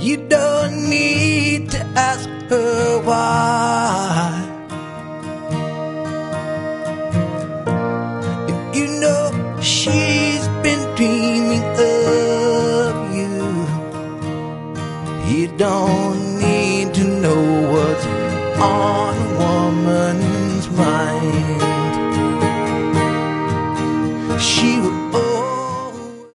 You don't need to ask her why. If you know she's been dreaming of you, you don't need to know what's on a woman's mind. She